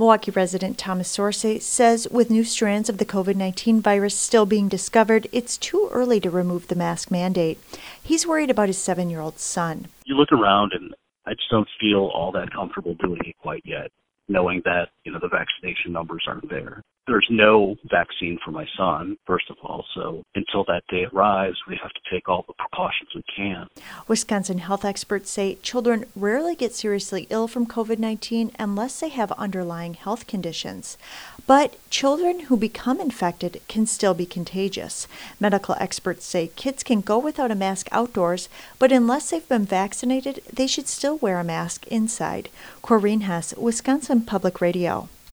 Milwaukee resident Thomas Sorsay says with new strands of the COVID-19 virus still being discovered, it's too early to remove the mask mandate. He's worried about his 7-year-old son. You look around and I just don't feel all that comfortable doing it quite yet, knowing that, the vaccination numbers aren't there. There's no vaccine for my son, first of all, so until that day arrives, we have to take all the precautions we can. Wisconsin health experts say children rarely get seriously ill from COVID-19 unless they have underlying health conditions. But children who become infected can still be contagious. Medical experts say kids can go without a mask outdoors, but unless they've been vaccinated, they should still wear a mask inside. Corrine Hess, Wisconsin Public Radio.